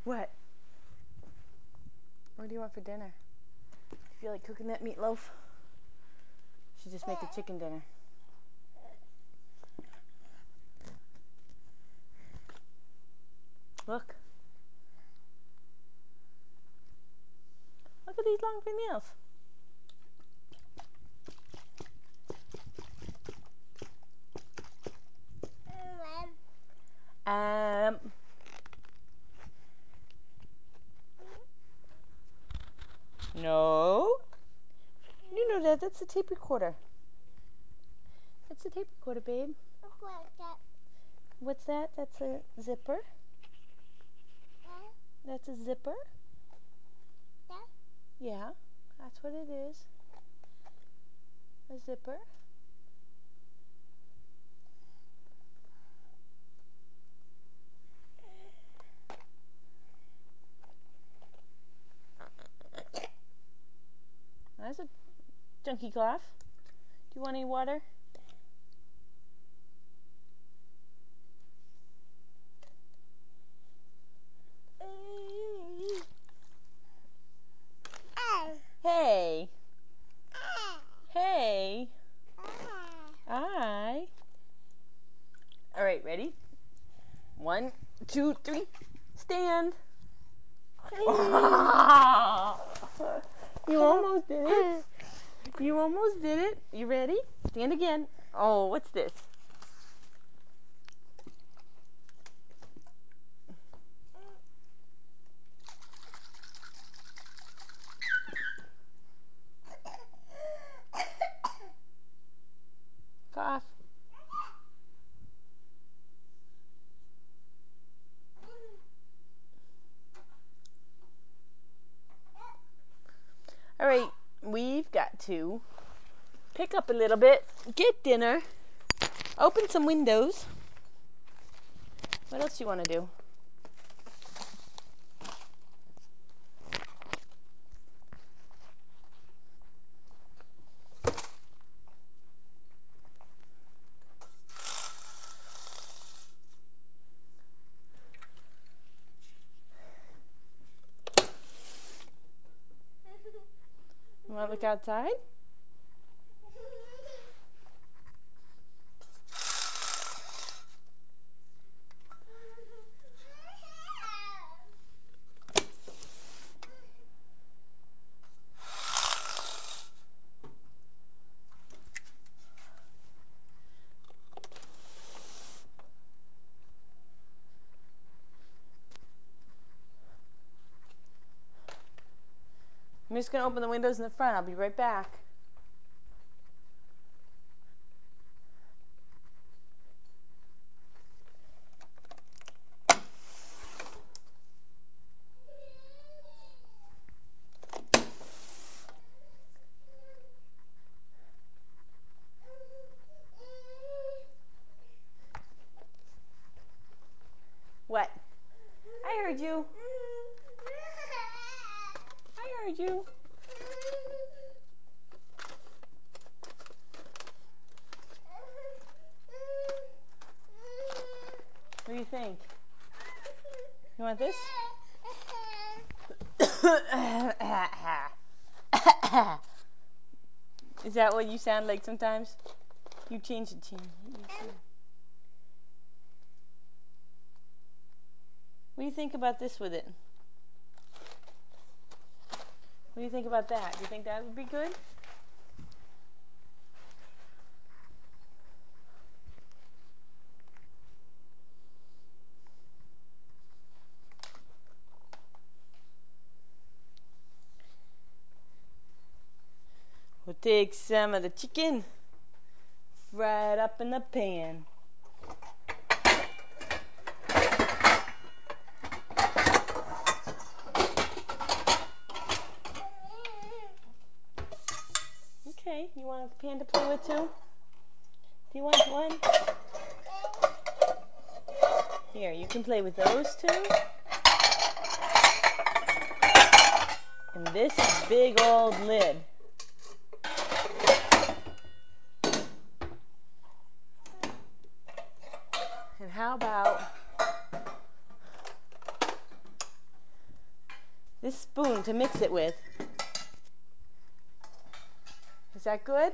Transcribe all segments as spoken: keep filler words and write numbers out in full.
What? What do you want for dinner? Do you feel like cooking that meatloaf? Should just make a chicken dinner. Look. Look at these long fingernails. Um. No. You know that. That's a tape recorder. That's a tape recorder, babe. What's that? That's a zipper. That's a zipper. Yeah, that's what it is. A zipper. That's a junkie cough. Do you want any water? Hey. Hey. Hi. All right, ready? One, two, three. Stand. You almost did it. You almost did it. You ready? Stand again. Oh, what's this? Cough. All right, we've got to pick up a little bit, get dinner, open some windows. What else do you want to do? You want to look outside? I'm just going to open the windows in the front. I'll be right back. What? I heard you. I heard you. What do you think? You want this? Is that what you sound like sometimes? You change it, change it. What do you think about this with it? What do you think about that? Do you think that would be good? We'll take some of the chicken, fry it up in the pan. Okay, you want a pan to play with too? Do you want one? Here, you can play with those two. And this big old lid. And how about this spoon to mix it with. Is that good?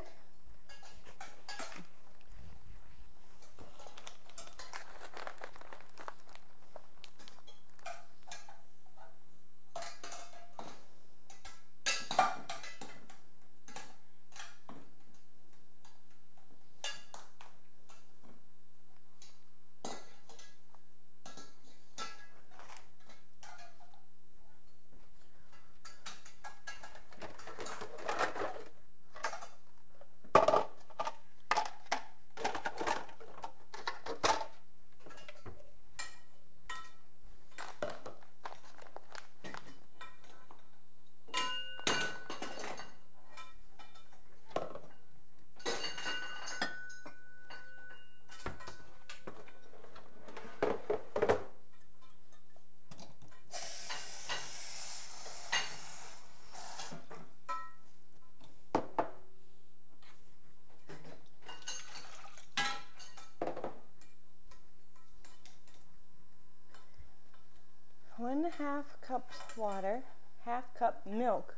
One and a half cups water, half cup milk.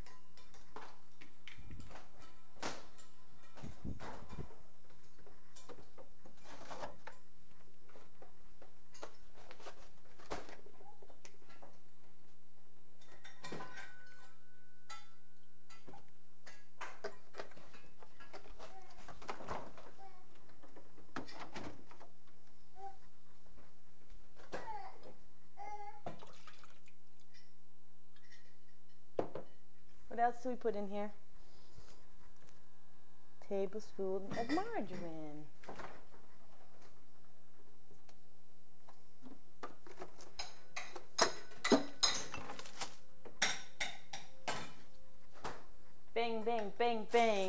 What else do we put in here? Tablespoon of margarine. Bang, bang, bang, bang.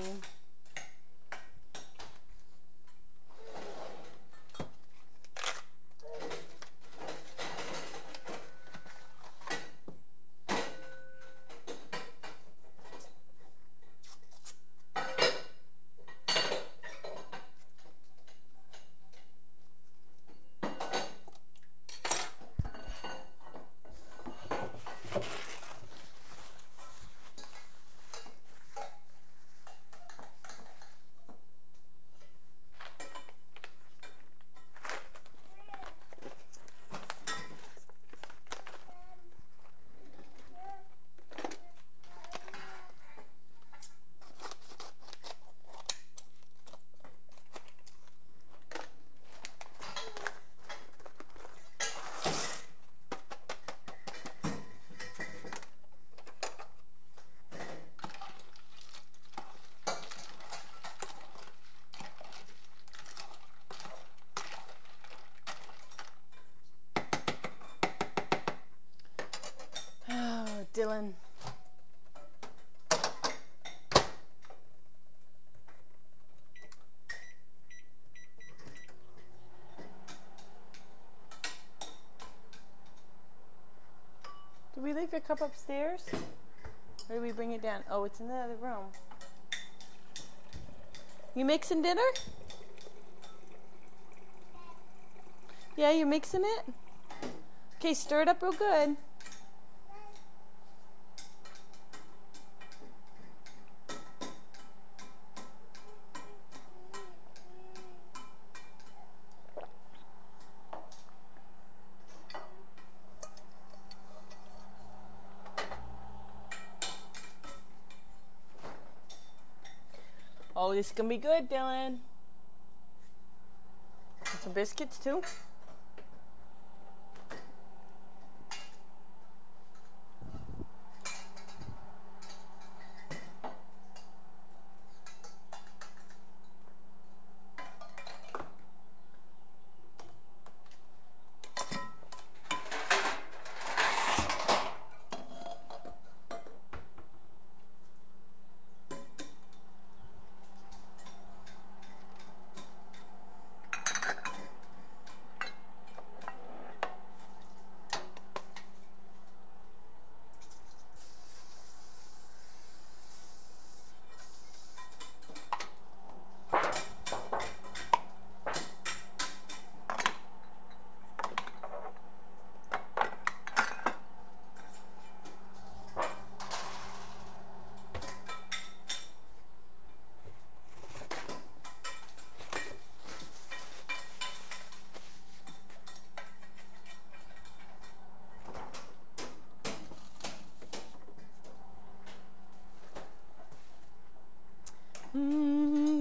Dylan. Did we leave your cup upstairs? Or did we bring it down? Oh, it's in the other room. You mixing dinner? Yeah, you're mixing it? Okay, stir it up real good. Oh, this is gonna be good, Dylan. And some biscuits too.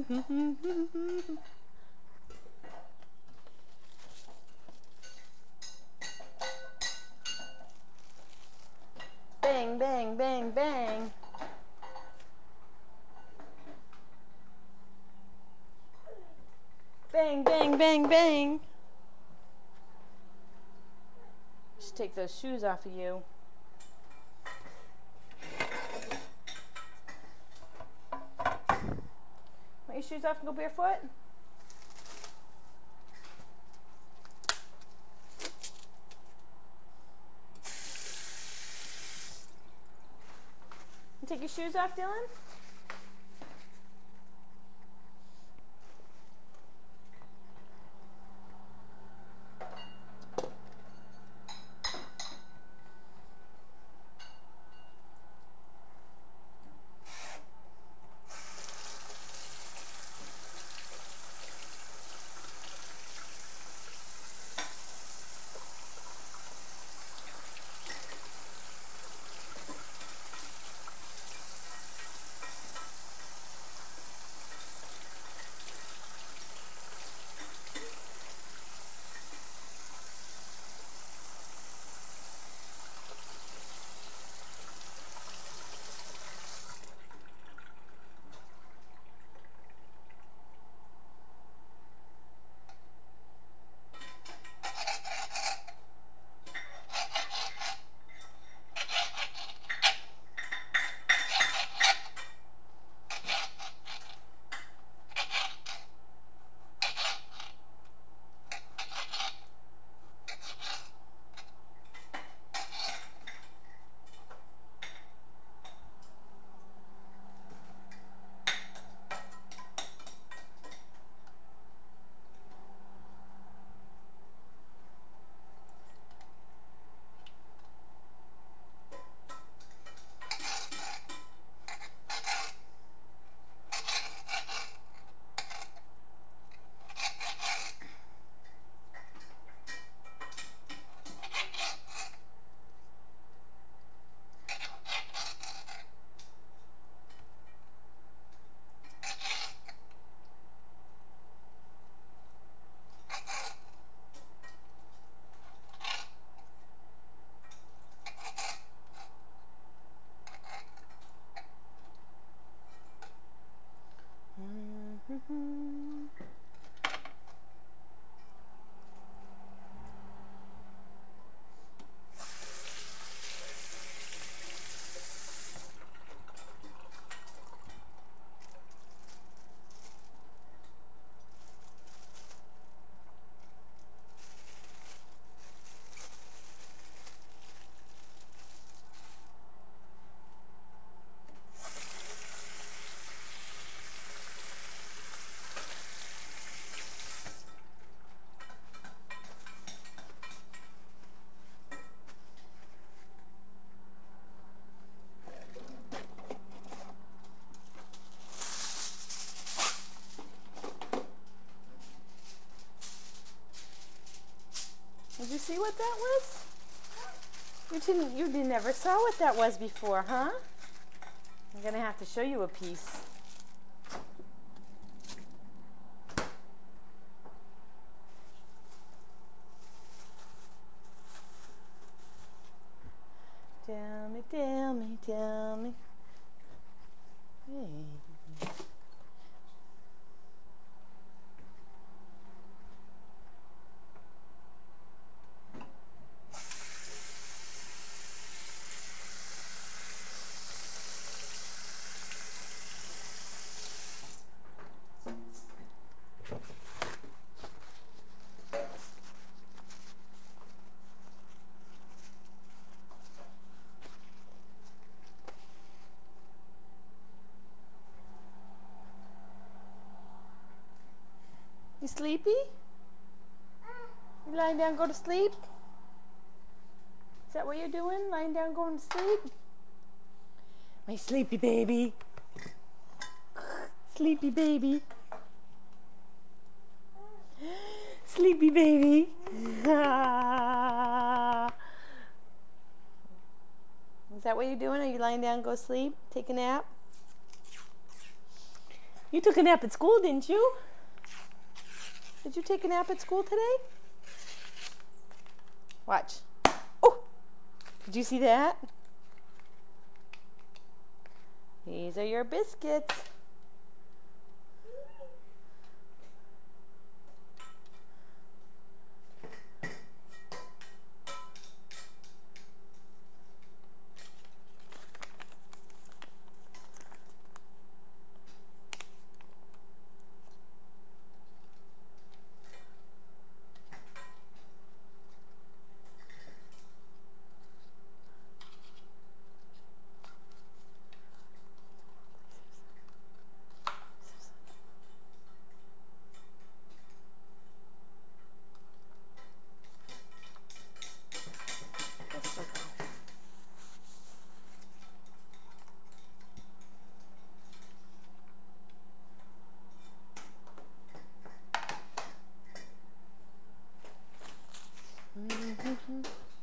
Bang, bang, bang, bang. Bang, bang, bang, bang. Just take those shoes off of you. Want your shoes off and go barefoot? You take your shoes off, Dylan? Did you see what that was? You didn't, you didn't never saw what that was before, huh? I'm gonna have to show you a piece. Tell me, tell me, tell me. Hey. You sleepy? You lying down, go to sleep? Is that what you're doing? Lying down, going to sleep? My sleepy baby. Sleepy baby. Sleepy baby. Is that what you're doing? Are you lying down, go sleep? Take a nap? You took a nap at school, didn't you? Did you take a nap at school today? Watch. Oh! Did you see that? These are your biscuits. Mm-hmm.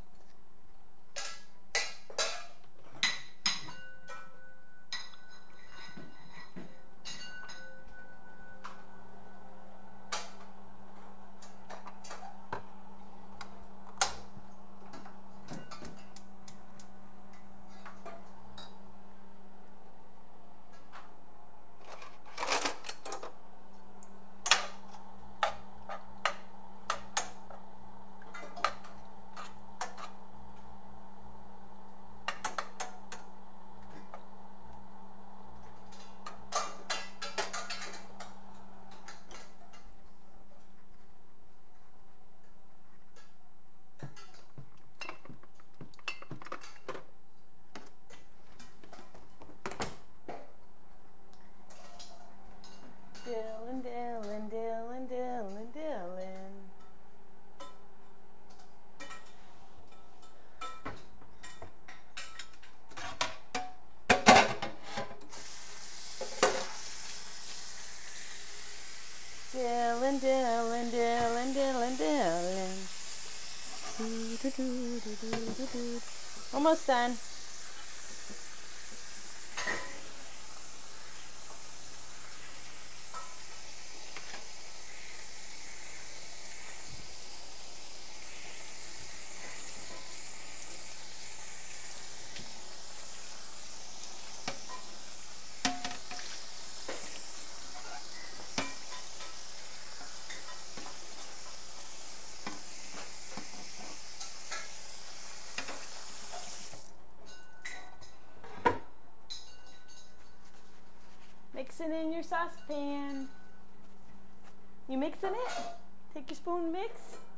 Dylan, Dylan, Dylan, Dylan, Dylan. Dylan, Dylan, Dylan, Dylan, Dylan. Do, do, do, do, do, do, do. Almost done. Mix it in your saucepan. You mixing it? Take your spoon, mix.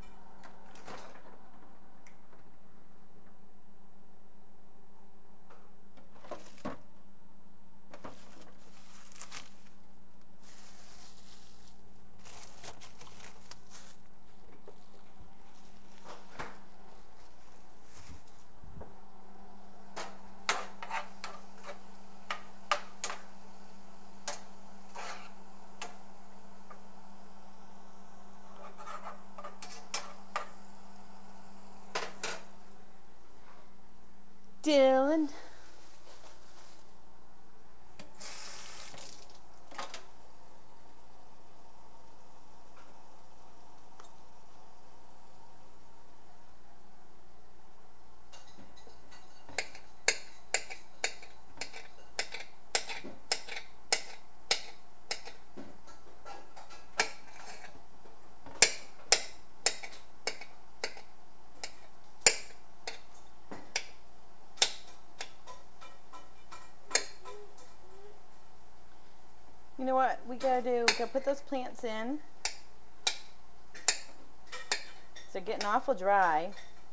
Dylan. You know what we gotta do? We gotta put those plants in. They're getting awful dry.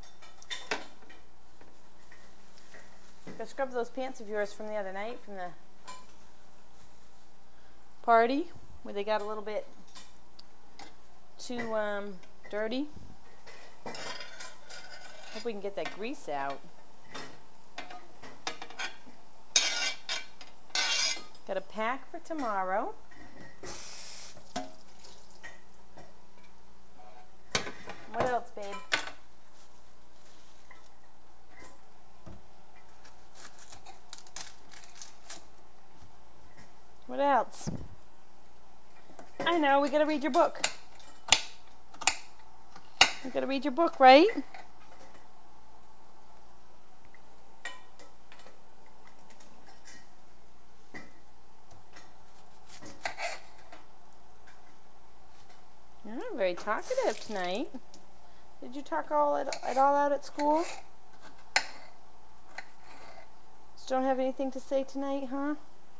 Go scrub those pants of yours from the other night from the party where they got a little bit too um, dirty. Hope we can get that grease out. Got a pack for tomorrow. What else, babe? What else? I know, we gotta read your book. We gotta read your book, right? You're not very talkative tonight. Did you talk all at, at all out at school? Just don't have anything to say tonight, huh?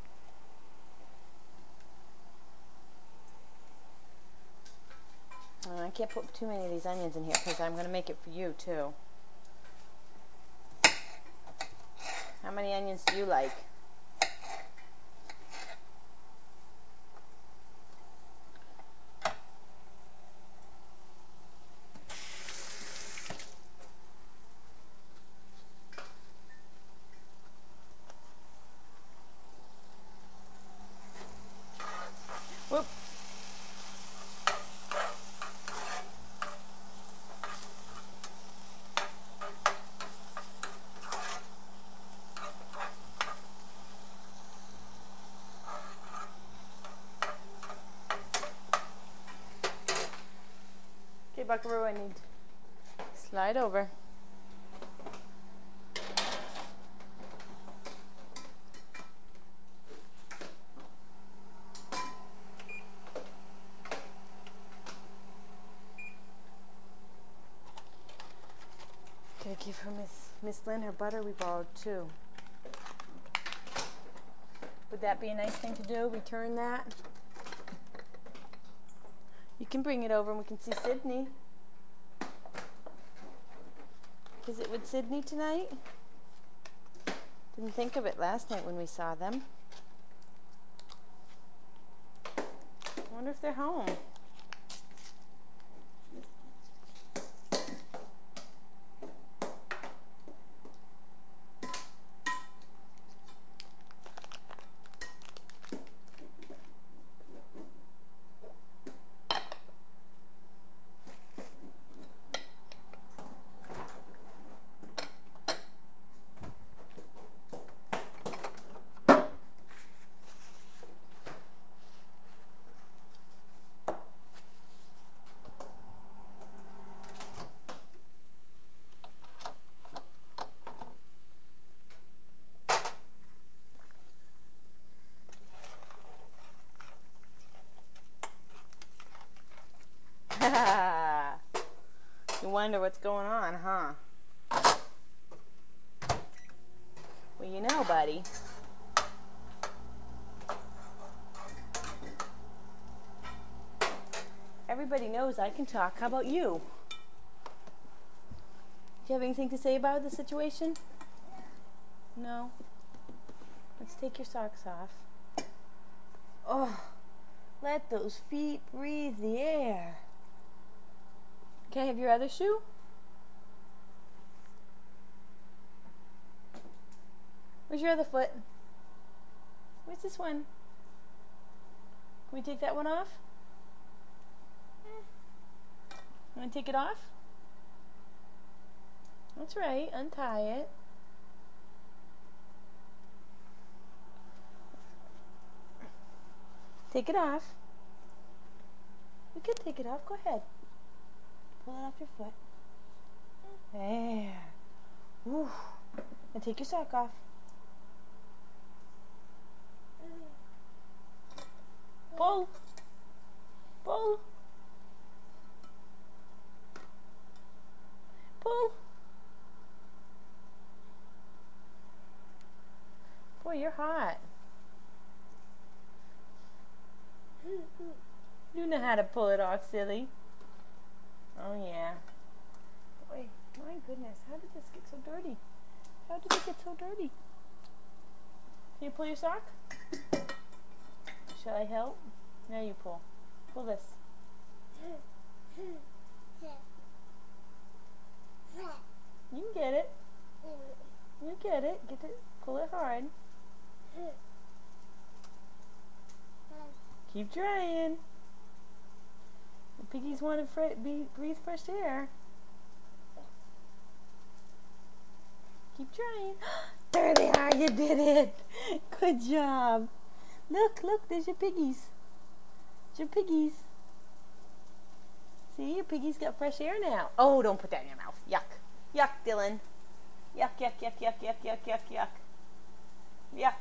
Oh, I can't put too many of these onions in here because I'm going to make it for you too. How many onions do you like? Whoop. Okay, Buckaroo, I need to slide over. Gotta give her Miss Miss Lynn her butter we borrowed too. Would that be a nice thing to do? Return that? You can bring it over and we can see Sydney. Is it with Sydney tonight? Didn't think of it last night when we saw them. I wonder if they're home. You wonder what's going on, huh? Well, you know, buddy. Everybody knows I can talk. How about you? Do you have anything to say about the situation? No? Let's take your socks off. Oh, let those feet breathe the air. Can I have your other shoe? Where's your other foot? Where's this one? Can we take that one off? You want to take it off? That's right, untie it. Take it off. You can take it off, go ahead. Pull it off your foot. There. Woo. And take your sock off. Pull. Pull. Pull. Boy, you're hot. You know how to pull it off, silly. Oh, yeah. Boy, my goodness, how did this get so dirty? How did it get so dirty? Can you pull your sock? Shall I help? Now you pull. Pull this. You can get it. You get it. Get it. Pull it hard. Keep trying. The piggies want to fre be, breathe fresh air. Keep trying. There they are. You did it. Good job. Look, look. There's your piggies. It's your piggies. See, your piggies got fresh air now. Oh, don't put that in your mouth. Yuck. Yuck, Dylan. Yuck, yuck, yuck, yuck, yuck, yuck, yuck, yuck. Yuck.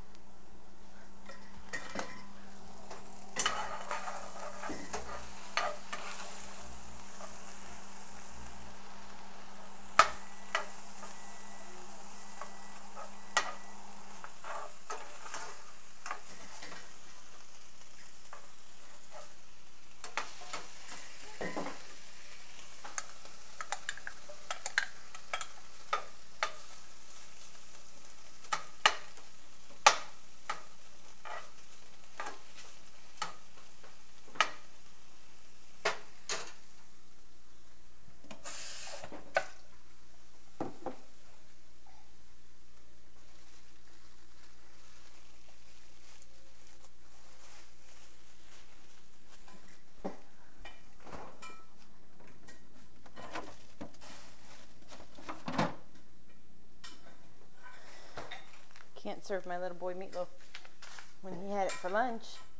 Can't serve my little boy meatloaf when he had it for lunch.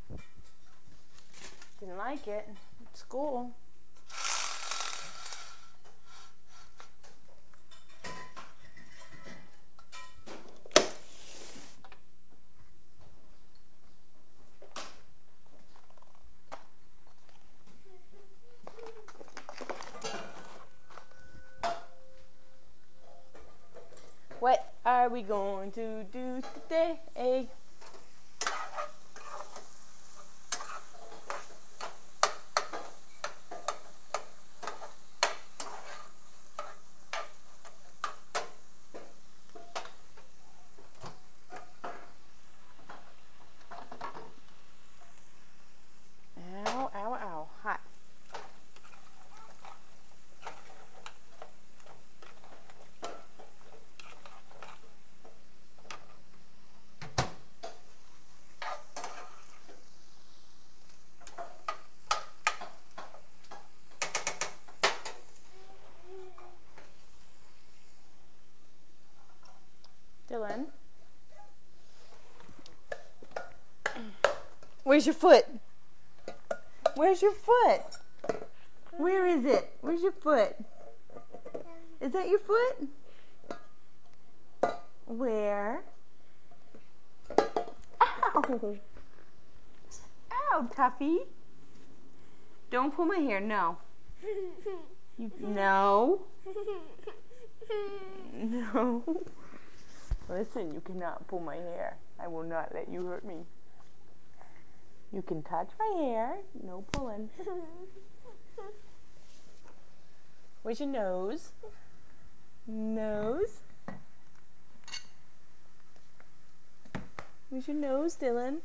Didn't like it at school. What are we going to do today? Ow, ow, ow, hot. Dylan, where's your foot? Where's your foot? Where is it? Where's your foot? Is that your foot? Where? Ow! Ow, Tuffy. Don't pull my hair, no. You, no. No. Listen, you cannot pull my hair. I will not let you hurt me. You can touch my hair. No pulling. Where's your nose? Nose? Where's your nose, Dylan?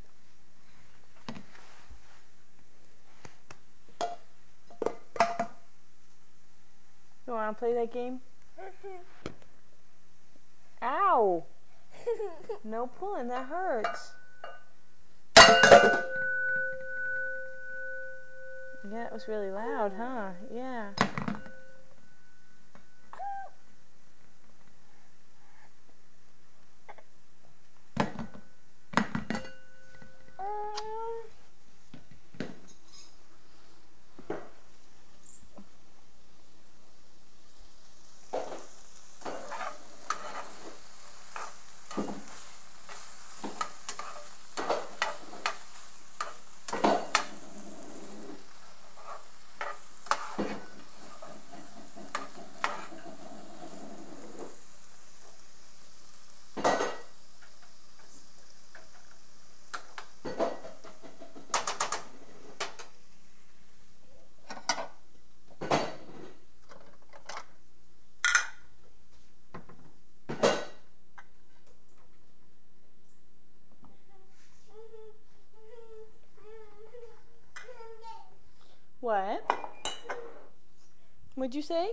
You want to play that game? Ow! No pulling, that hurts. Yeah, it was really loud, huh? Yeah. What? What'd you say?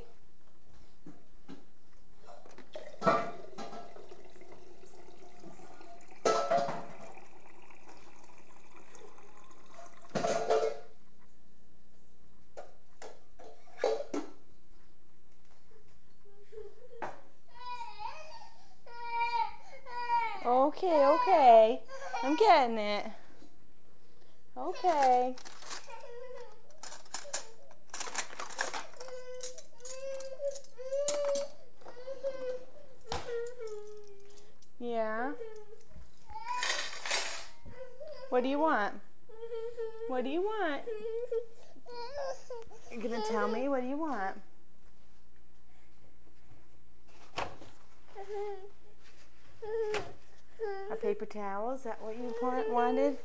Okay, okay. I'm getting it. Okay. Yeah. What do you want? What do you want? You're gonna tell me? What do you want? A paper towel? Is that what you wanted?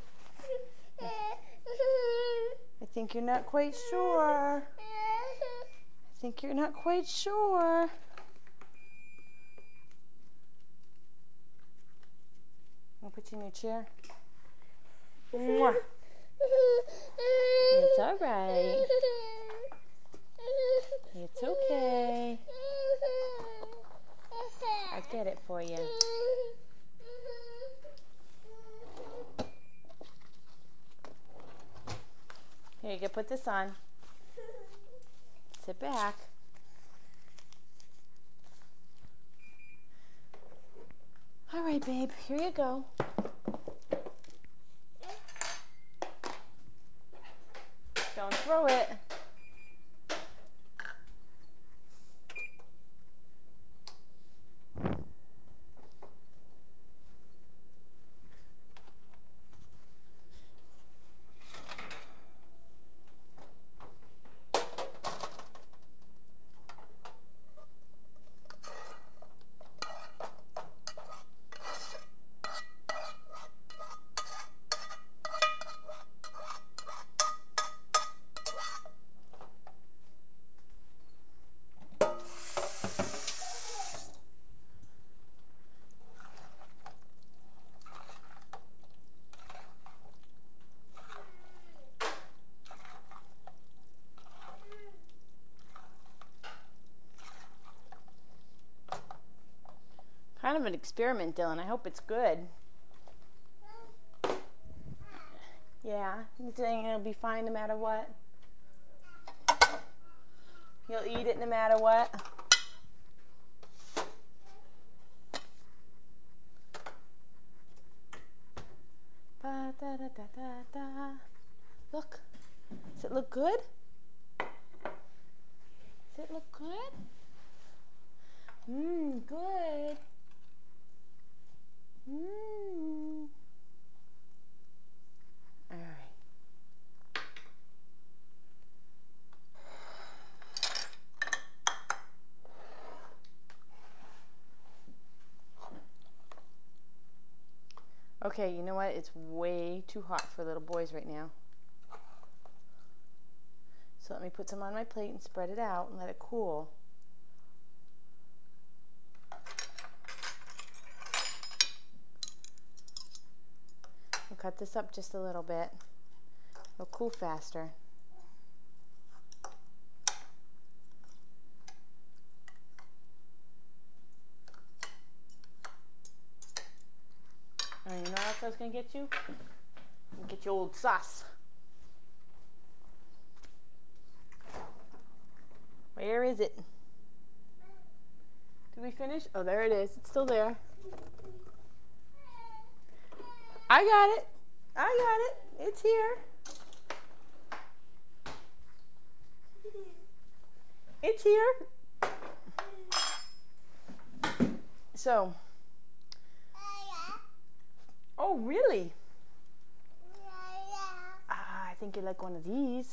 I think you're not quite sure. I think you're not quite sure. I'll put you in your chair. Mwah. It's all right. It's okay. I'll get it for you. Here, you can put this on. Sit back. All right, babe, here you go. Don't throw it. Kind of an experiment, Dylan. I hope it's good. Yeah, you think it'll be fine no matter what? You'll eat it no matter what? Ba, da, da, da, da, da. Look. Does it look good? Does it look good? Mmm, good. Mmm. All right. Okay, you know what? It's way too hot for little boys right now. So let me put some on my plate and spread it out and let it cool. I'll cut this up just a little bit. It'll cool faster. And you know what else I was going to get you? Get your old sauce. Where is it? Did we finish? Oh, there it is. It's still there. I got it. I got it. It's here. It's here. So. Oh, really? Ah, I think you like one of these.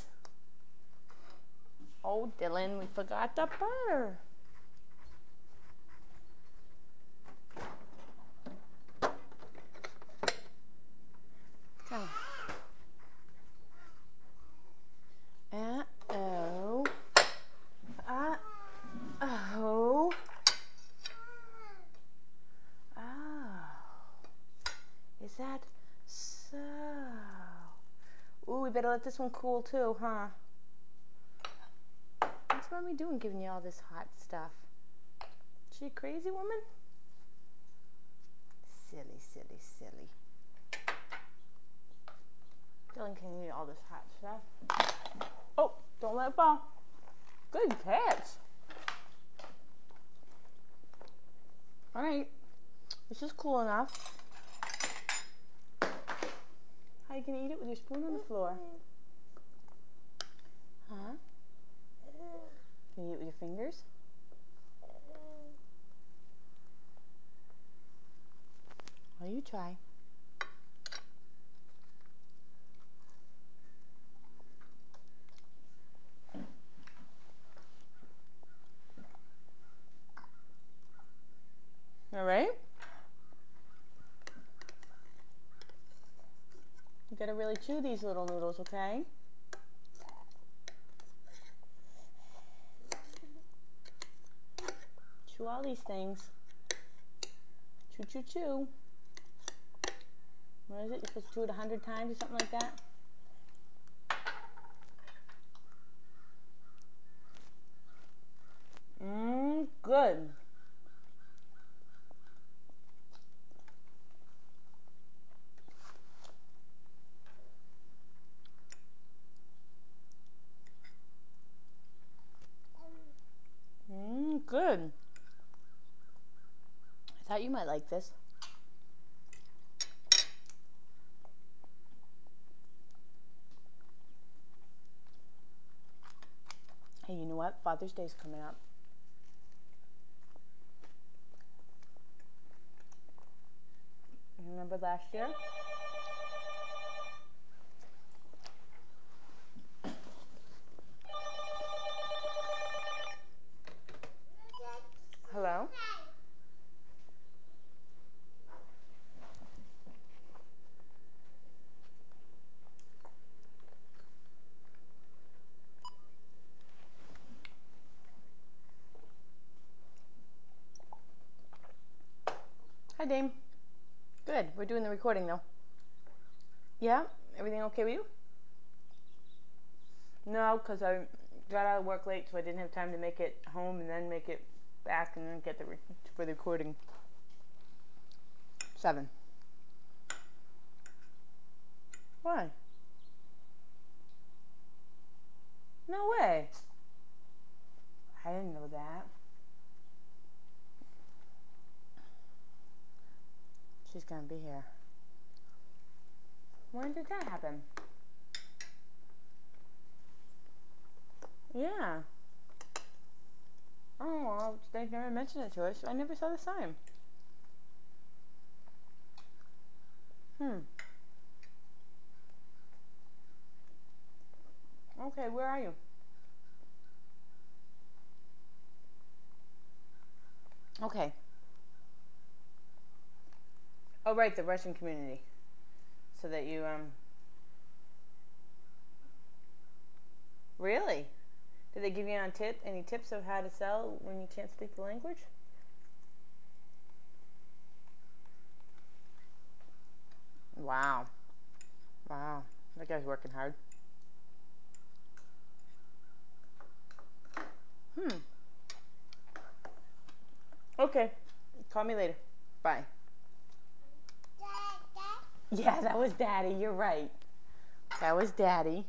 Oh, Dylan, we forgot the butter. Oh. Uh-oh. Uh-oh. Oh. Is that so? Ooh, we better let this one cool too, huh? What's mommy doing giving you all this hot stuff? Is she a crazy woman? Silly, silly, silly. Dylan can eat all this hot stuff. Oh, don't let it fall. Good catch. All right, this is cool enough. Hi, gonna eat it with your spoon on the floor? Huh? Can you eat it with your fingers? Well, you try. All right? You gotta really chew these little noodles, okay? Chew all these things. Chew, chew, chew. What is it? You're supposed to chew it a hundred times or something like that? Mmm, good. Mmm, good. I thought you might like this. Hey, you know what? Father's Day's coming up. Remember last year? Hello? Hi, Dame. Good. We're doing the recording though. Yeah? Everything okay with you? No, because I got out of work late, so I didn't have time to make it home and then make it back and then get the re for the recording. Seven. Why? No way. I didn't know that. She's gonna be here. When did that happen? Yeah. Oh, well, they never mentioned it to us. I never saw the sign. Hmm. Okay, where are you? Okay. Oh, right, the Russian community. So that you, um... Really? Did they give you on tip, any tips of how to sell when you can't speak the language? Wow. Wow. That guy's working hard. Hmm. Okay. Call me later. Bye. Yeah, that was Daddy. You're right. That was Daddy.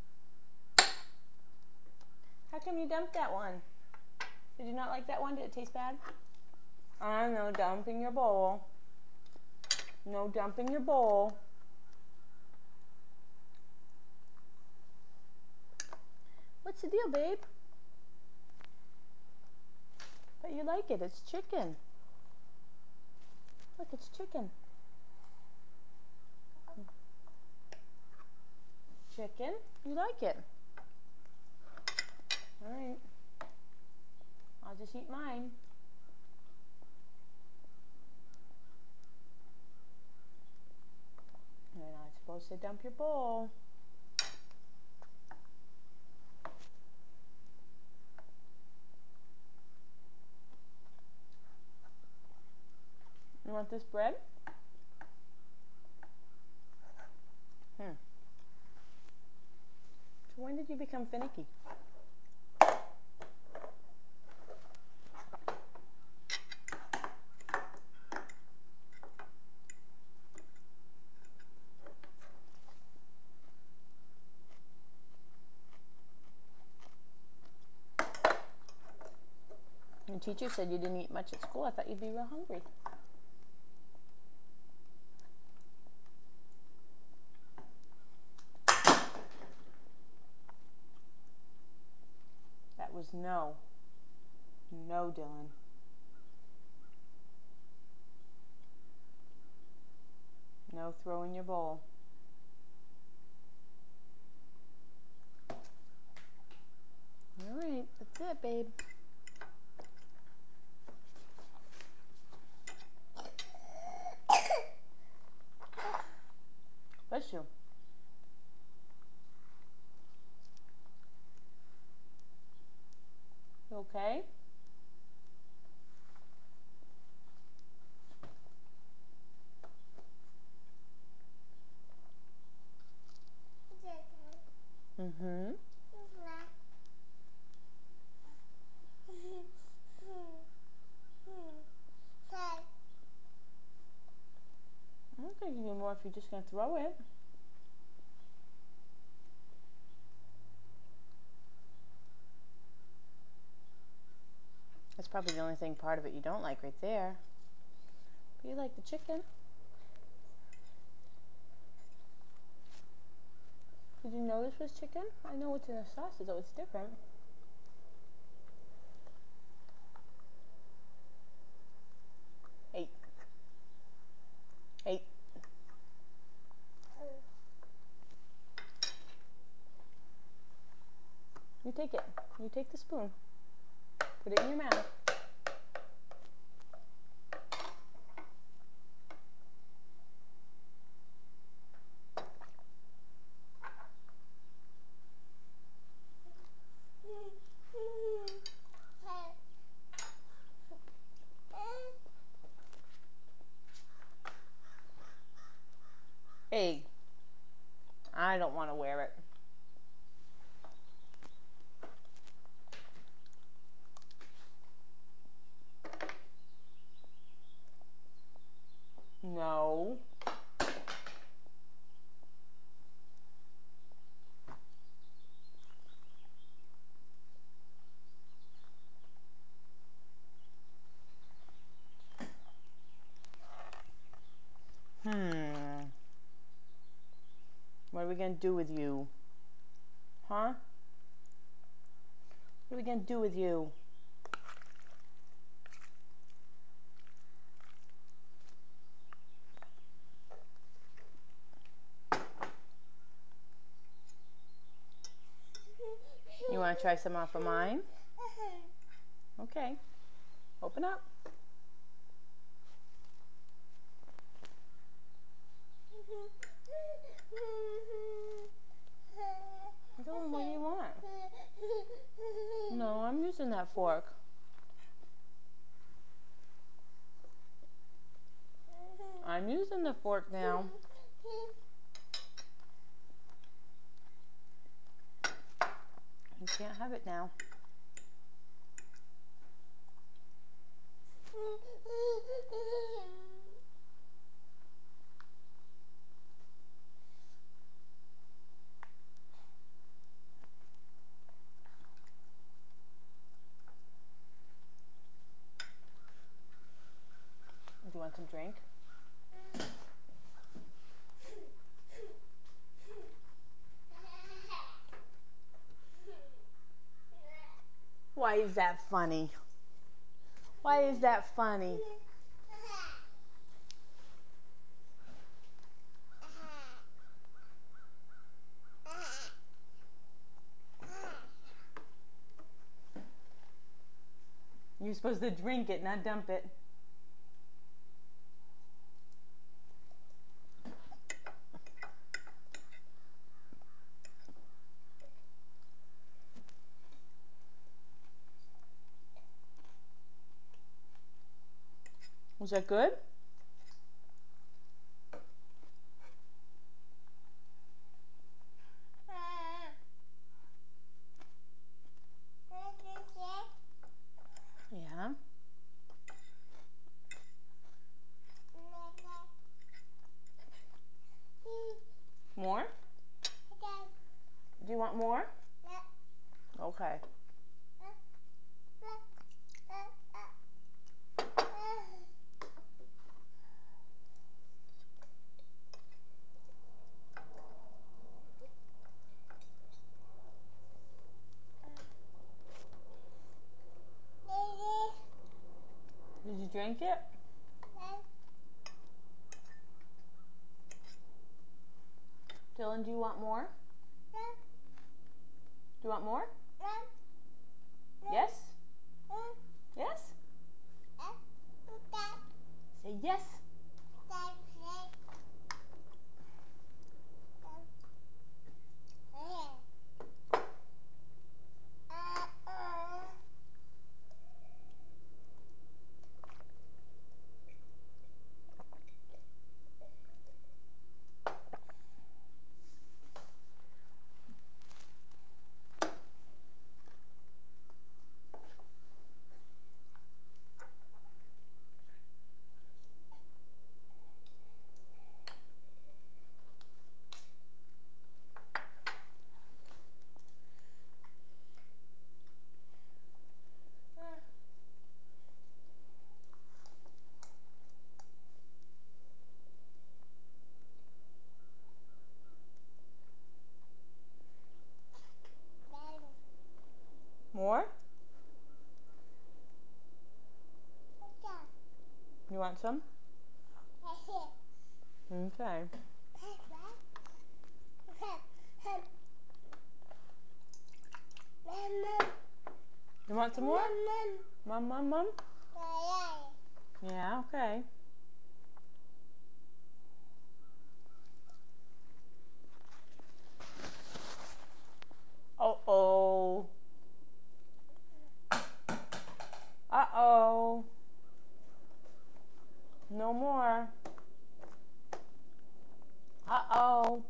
How come you dumped that one? Did you not like that one? Did it taste bad? I know, dumping your bowl. No dumping your bowl. What's the deal, babe? But you like it. It's chicken. Look, it's chicken. Chicken? You like it? All right. I'll just eat mine. You're not supposed to dump your bowl. You want this bread? Hmm. So when did you become finicky? Your teacher said you didn't eat much at school. I thought you'd be real hungry. is no. No, Dylan. No throwing your bowl. All right, that's it, babe. Bless you. You okay? Mm-hmm. I don't think you need more if you're just going to throw it. That's probably the only thing part of it you don't like right there. But you like the chicken. Did you know this was chicken? I know it's in a sausage, though it's different. Eight. Eight. You take it. You take the spoon. Put it in your mouth. Hey, I don't want to wear it. No. Hmm. What are we going to do with you? Huh? What are we going to do with you? You want to try some off of mine? Okay. Open up. Dylan, what do you want? No, I'm using that fork. I'm using the fork now. You can't have it now. Do you want some drink? Why is that funny? Why is that funny? You're supposed to drink it, not dump it. Was that good? Yeah. More? Do you want more? Okay. drink it? Dylan, do you want more? Do you want more? Yes? Yes? Say yes. More? You want some? Okay. You want some more? Mom, mom, mom? Yeah, okay. Uh-oh. Uh-oh. No more. Uh-oh.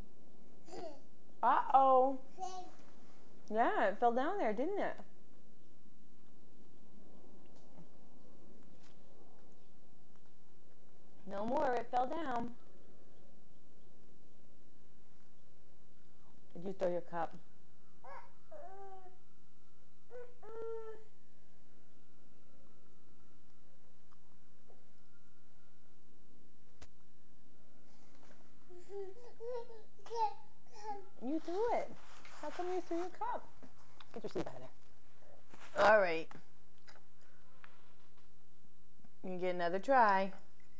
Uh-oh. Yeah, it fell down there, didn't it? No more, it fell down. Did you throw your cup? You threw it. How come you threw your cup? Get your sleep out of there. All right. You get another try.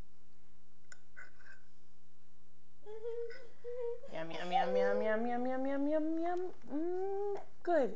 Yum, yum, yum, yum, yum, yum, yum, yum, yum, yum. Mm, good.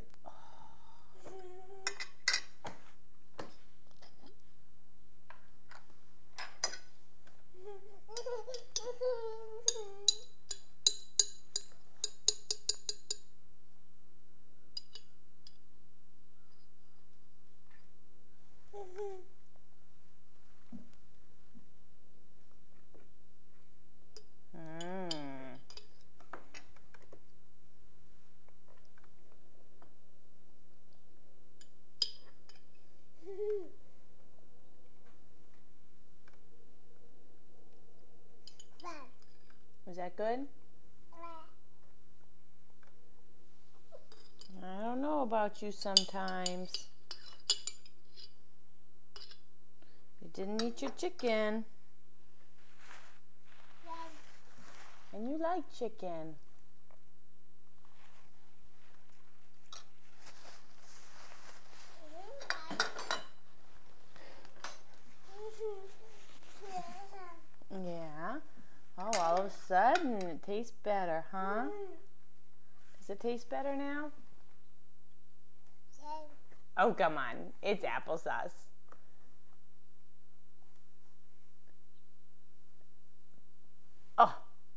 Was that good? I don't know about you sometimes. You didn't eat your chicken. And you like chicken. Yeah. Oh, all of a sudden it tastes better, huh? Does it taste better now? Oh, come on. It's applesauce. Oh.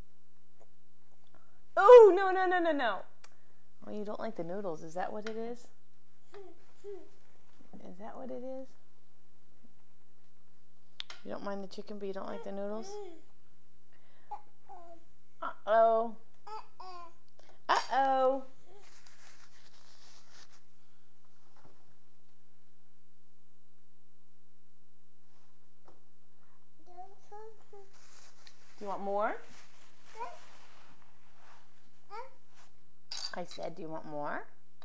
Oh, no, no, no, no, no. Oh, you don't like the noodles. Is that what it is? Is that what it is? You don't mind the chicken, but you don't like the noodles? Uh-oh. Uh-oh. Do you want more? I said, do you want more?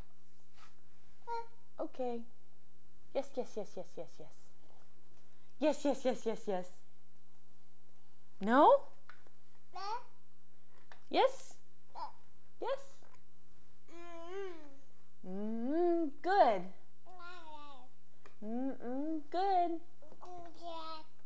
Okay. Yes, yes, yes, yes, yes, yes. Yes, yes, yes, yes, yes. No? Yes? Yes? Mm-mm, good. Mm-mm, good.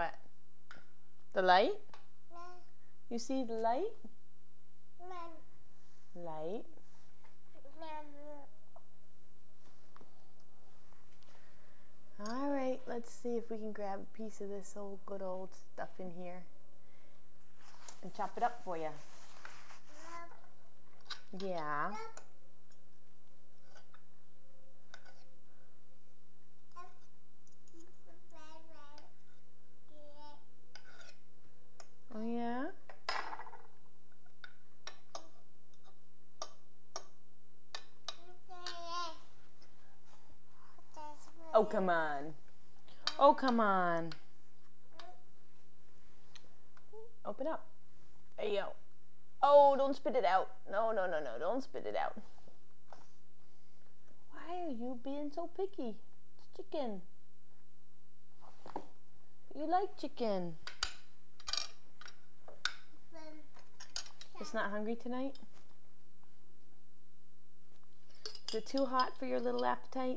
What? The light? You see the light? Light. All right, let's see if we can grab a piece of this old good old stuff in here and chop it up for you. Yeah. Oh yeah? Oh, come on. Oh, come on. Open up. Hey, yo. Oh, don't spit it out. No, no, no, no. Don't spit it out. Why are you being so picky? It's chicken. You like chicken. It's not hungry tonight? Is it too hot for your little appetite?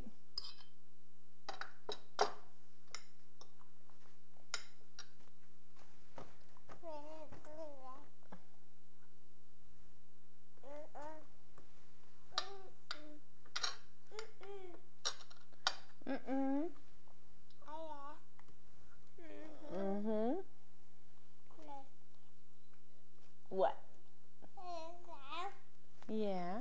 Mm-mm. Mm-hmm. What? Yeah.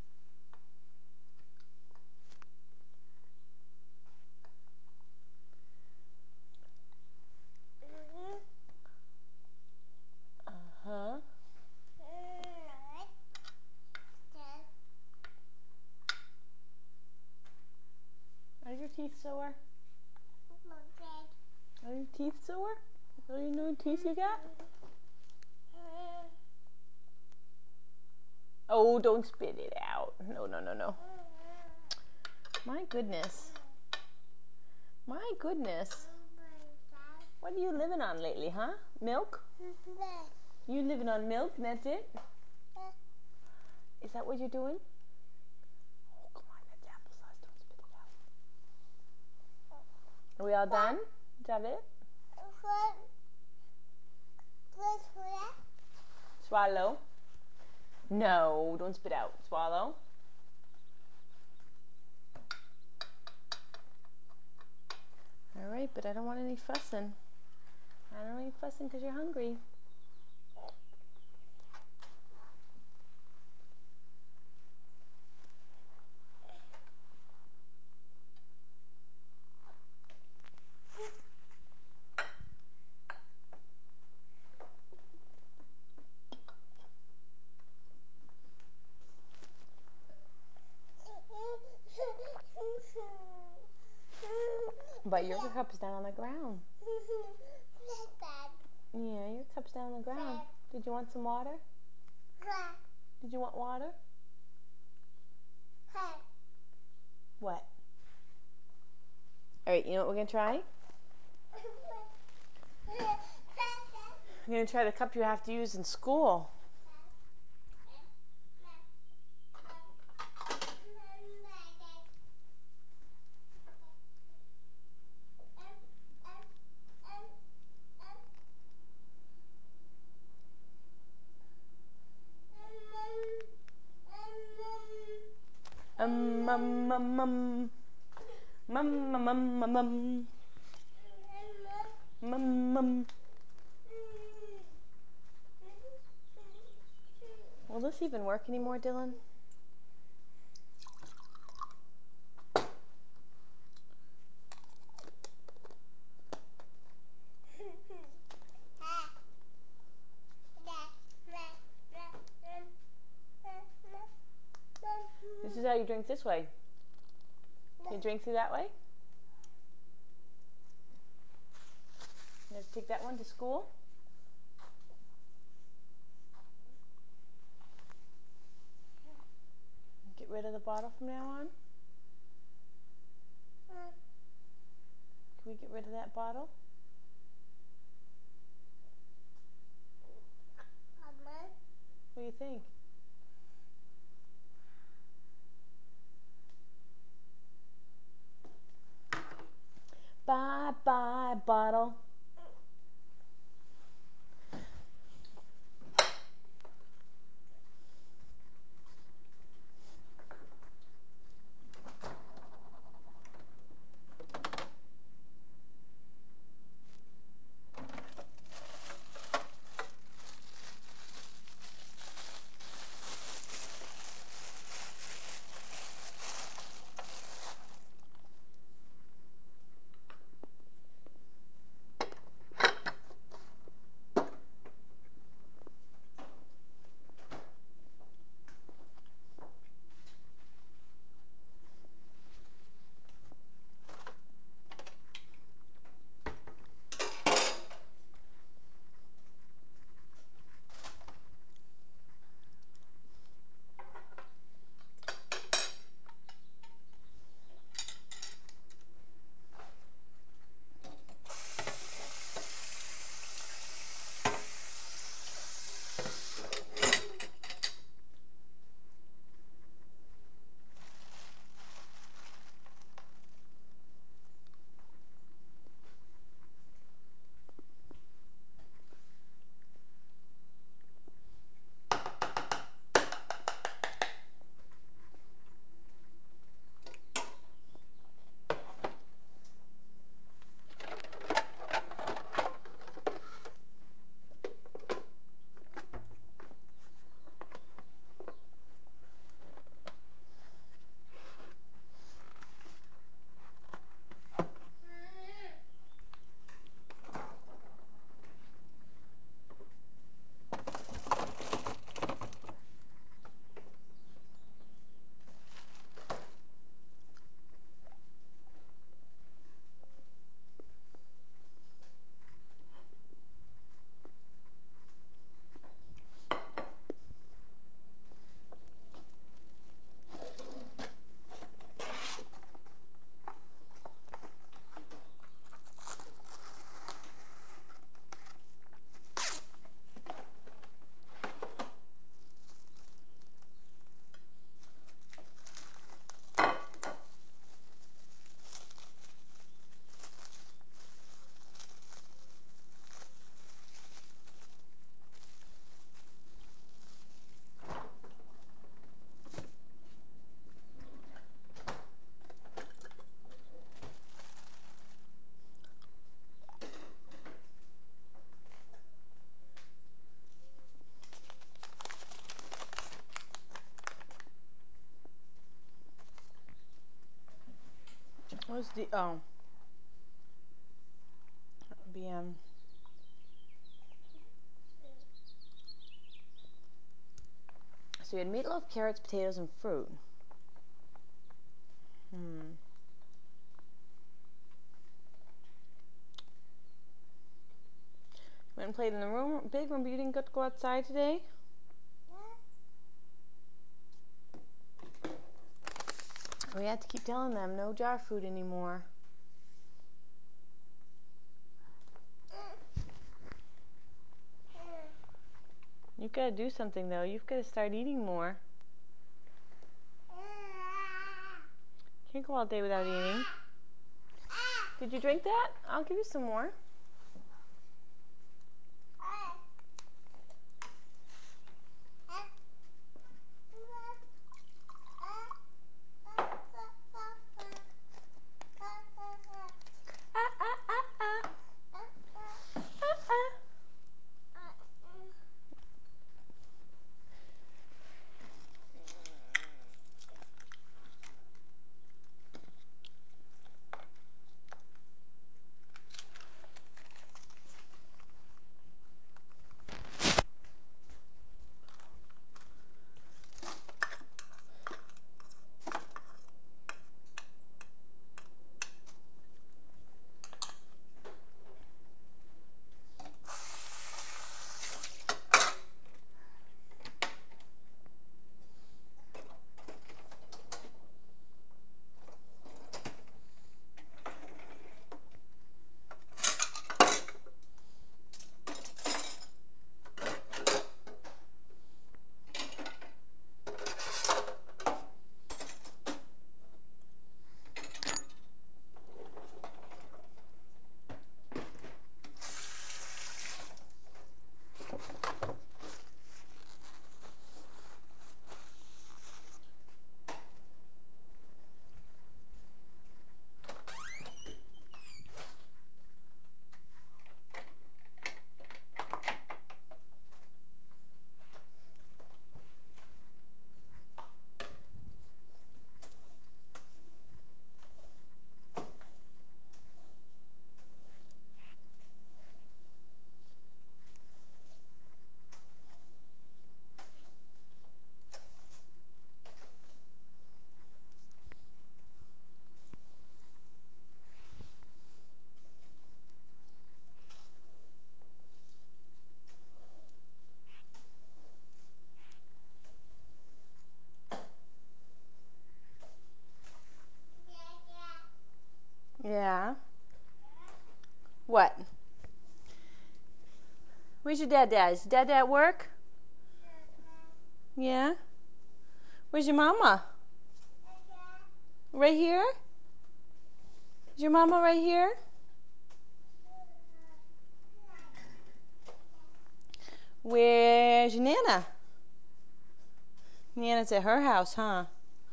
Uh-huh. Are your teeth sore? Are your teeth sore? Are you new teeth you got? Oh, don't spit it out. No, no, no, no. My goodness. My goodness. What are you living on lately, huh? Milk? You living on milk and that's it? Is that what you're doing? Oh, come on, that's applesauce. Don't spit it out. Are we all done? Is that it? Swallow. No, don't spit out. Swallow. All right, but I don't want any fussing. I don't want any fussing because you're hungry. But your cup's down on the ground. Yeah, your cup's down on the ground. Did you want some water? Did you want water? What? Alright, you know what we're going to try? We're going to try the cup you have to use in school. Um, um, um, um. Mum, mum, mum, mum, mum. Mum, mum. Will this even work anymore, Dylan? This is how you drink this way. You drink through that way? You have to take that one to school? Get rid of the bottle from now on? Can we get rid of that bottle? What do you think? Bye bye bottle. What's the, oh. Be, um. So we had meatloaf, carrots, potatoes, and fruit. Hmm. Went and played in the room, big room, but you didn't get to go outside today? We had to keep telling them, no jar food anymore. You've got to do something, though. You've got to start eating more. Can't go all day without eating. Did you drink that? I'll give you some more. Yeah. What? Where's your dad dad? Is dad at work? Yeah? Where's your mama? Right here? Is your mama right here? Where's your Nana? Nana's at her house, huh?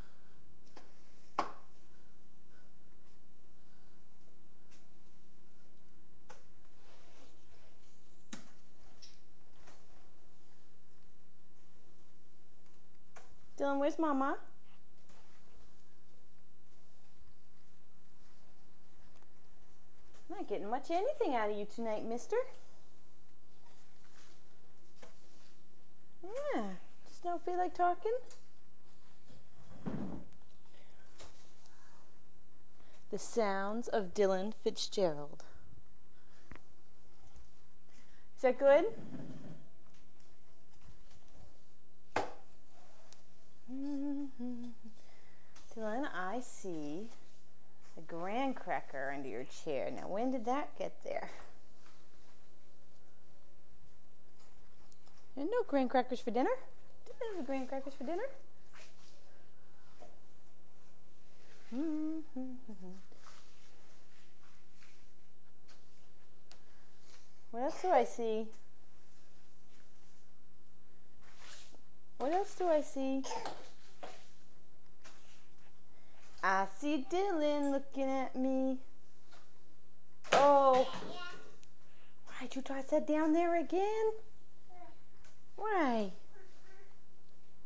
Dylan, where's Mama? I'm not getting much anything out of you tonight, mister. Yeah, just don't feel like talking? The sounds of Dylan Fitzgerald. Is that good? Dylan, I see a graham cracker under your chair. Now, when did that get there? There are no graham crackers for dinner. Didn't have graham crackers for dinner. What else do I see? What else do I see? I see Dylan looking at me. Oh. Why'd you toss that down there again? Why?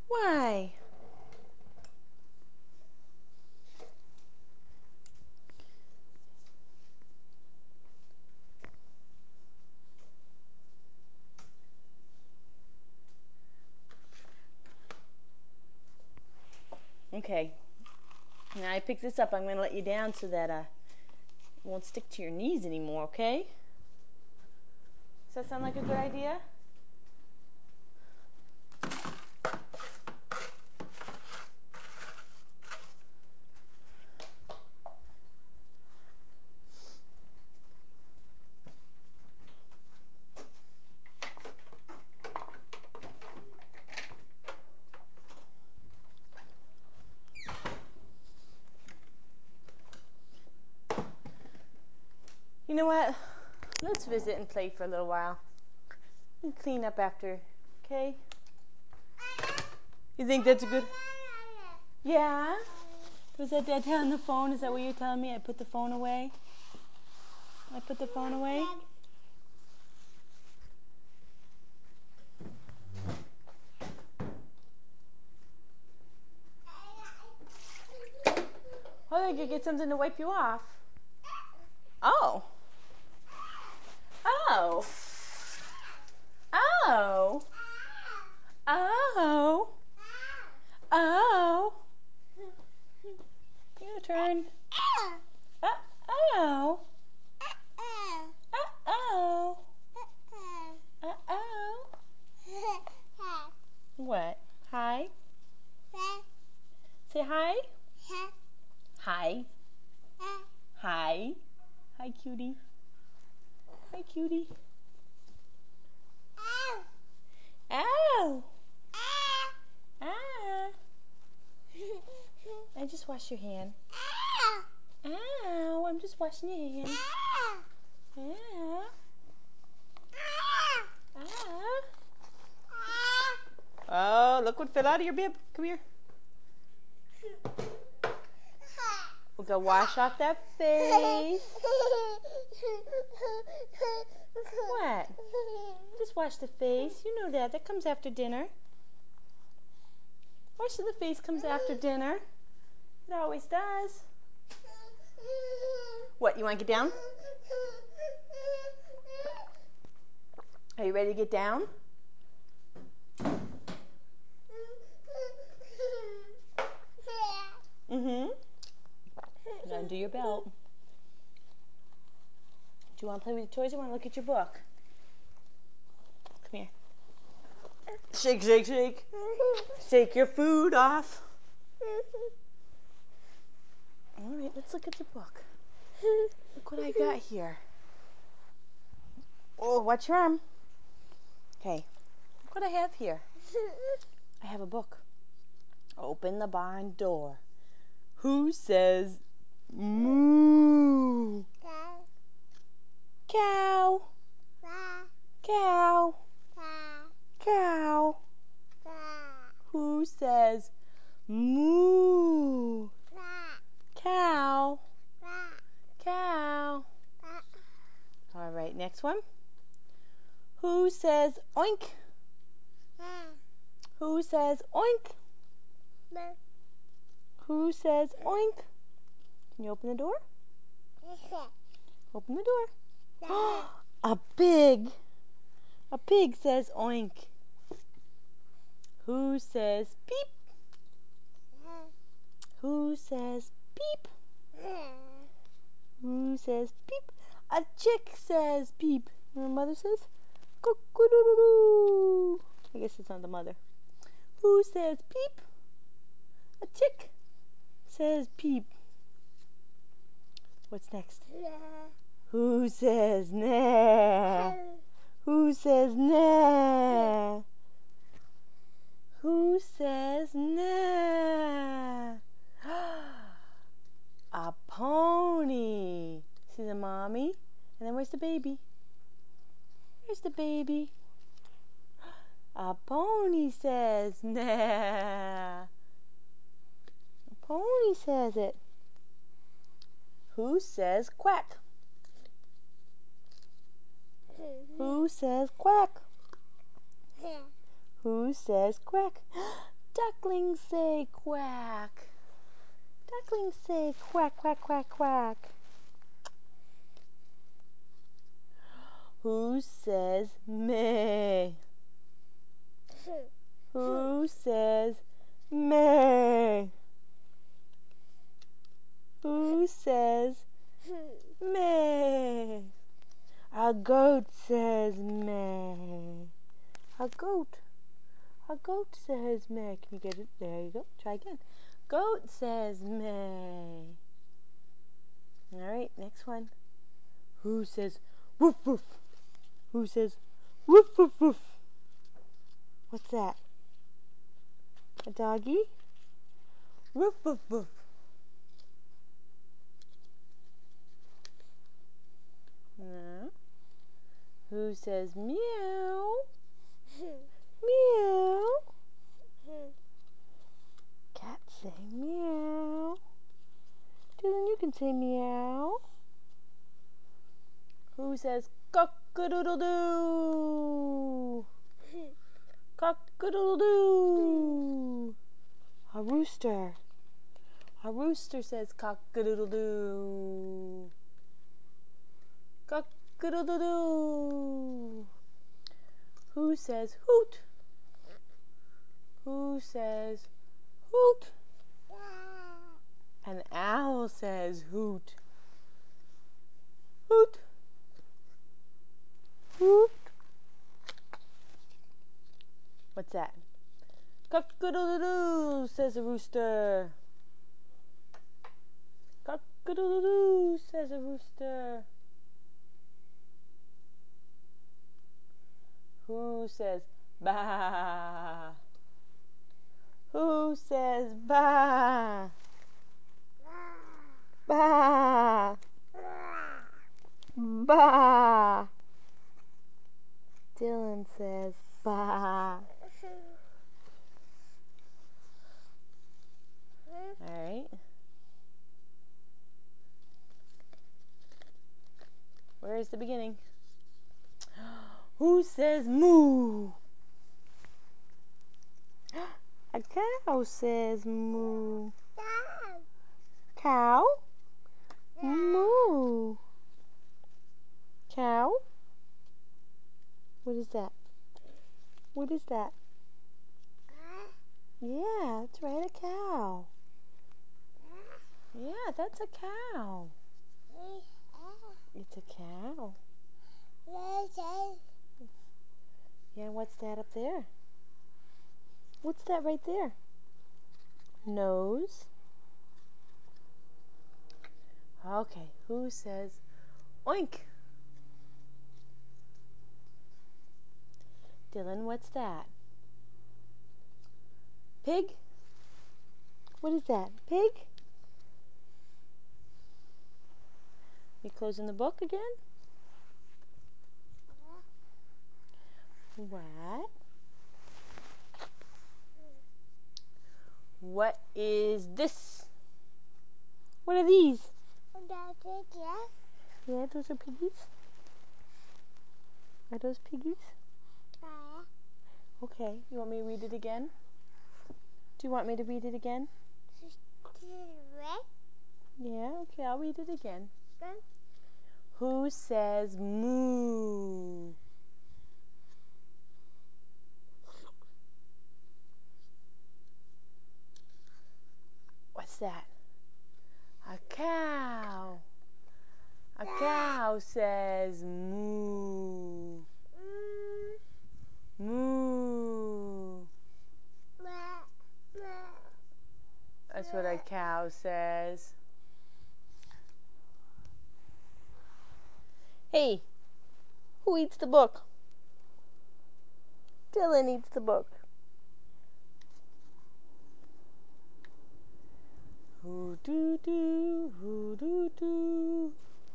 Why? Okay. Now I pick this up. I'm going to let you down so that uh, it won't stick to your knees anymore, okay? Does that sound like a good idea? You know what? Let's visit and play for a little while. And clean up after, okay? You think that's a good... Yeah? Was that Dad on the phone? Is that what you're telling me? I put the phone away? I put the phone away? Oh, I could get something to wipe you off. Oh. Oh. Oh. Oh. Oh. Your turn. Uh-oh. Uh-oh. Uh-oh. What? Hi? Say hi. Hi. Hi. Hi, cutie. Hi, cutie. Ow. Ow. Ah. I just washed your hand. Ow. I'm just washing your hand. Ow. Ah. Oh, look what fell out of your bib. Come here. We'll go wash off that face. What? Just wash the face. You know that. That comes after dinner. Washing the face comes after dinner. It always does. What, you want to get down? Are you ready to get down? Mm-hmm. Undo your belt. Do you want to play with your toys or want to look at your book? Come here. Shake, shake, shake. Shake your food off. All right, let's look at your book. Look what I got here. Oh, watch your arm. Okay, look what I have here. I have a book. Open the barn door. Who says moo? Cow. Cow. Cow. Who says moo? Cow. Cow. All right, next one. Who says oink? Who says oink? Who says oink? Can you open the door? Open the door. A pig. A pig says oink. Who says beep? Who says beep? Who says beep? A chick says beep. Your mother says cock-a-doodle-doo. I guess it's not the mother. Who says beep? A chick says peep. What's next? Who says nah? Who says nah? Who says nah? A pony. See the mommy? And then where's the baby? Where's the baby? A pony says nah. A pony says it. Who says quack? Who says quack? Who says quack? Ducklings say quack. Ducklings say quack, quack, quack, quack. Who says meh? Who says meh? Who says meh? A goat says meh. A goat. A goat says meh. Can you get it? There you go. Try again. Goat says meh. Alright, next one. Who says woof woof? Who says woof woof woof? What's that? A doggy? Woof woof woof. No. Who says meow? Meow. Cats say meow. Dylan, you can say meow. Who says cock-a-doodle-doo? Cock-a-doodle-doo. A rooster. A rooster says cock-a-doodle-doo. Cock-a-doodle-doo. Who says hoot? Who says hoot? An owl says hoot. Hoot. Hoot. What's that? Cock-a-doodle-doo, says a rooster. Cock-a-doodle-doo, says a rooster. Who says bah? Who says bah? Bah. Bah. Dylan says bah. Alright. Where is the beginning? Who says moo? A cow says moo. Cow? Moo. Cow? What is that? What is that? Yeah, that's right, a cow. Yeah, that's a cow. It's a cow. Yeah, what's that up there? What's that right there? Nose. Okay, who says oink? Dylan, what's that? Pig? What is that? Pig? You closing the book again? What? What is this? What are these? Yeah, those are piggies. Are those piggies? Okay, you want me to read it again? Do you want me to read it again? Yeah, okay, I'll read it again. Who says moo? What's that? A cow. A cow says moo. Moo. That's what a cow says. Hey, who eats the book? Dylan eats the book. Who do do, who do do.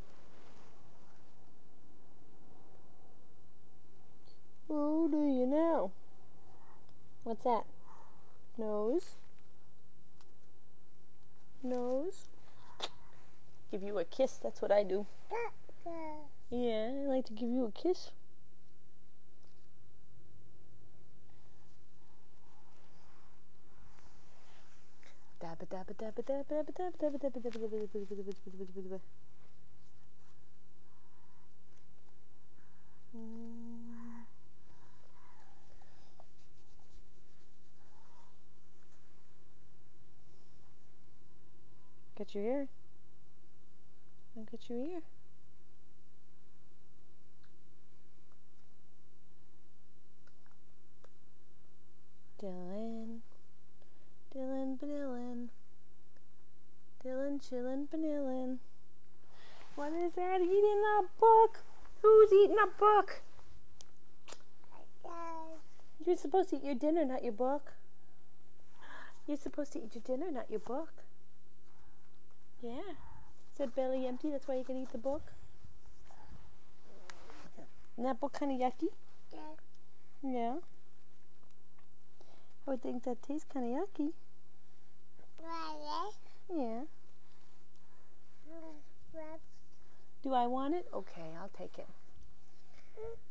Who do you know? What's that? Nose. Nose. Give you a kiss, that's what I do. Yeah, I like to give you a kiss. Dabba dabba dabba dabba dabba dabba dabba dabba dabba dabba dabba dabba dabba dabba. Got your hair. Look at your ear. Dylan. Dylan Benillin. Dylan chillin' Benillin. What is that eating a book? Who's eating a book? You're supposed to eat your dinner, not your book. You're supposed to eat your dinner, not your book. Yeah. Is that belly empty? That's why you can eat the book? Isn't that book kind of yucky? Yeah. Yeah. I would think that tastes kind of yucky. Yeah. Do I want it? Okay, I'll take it.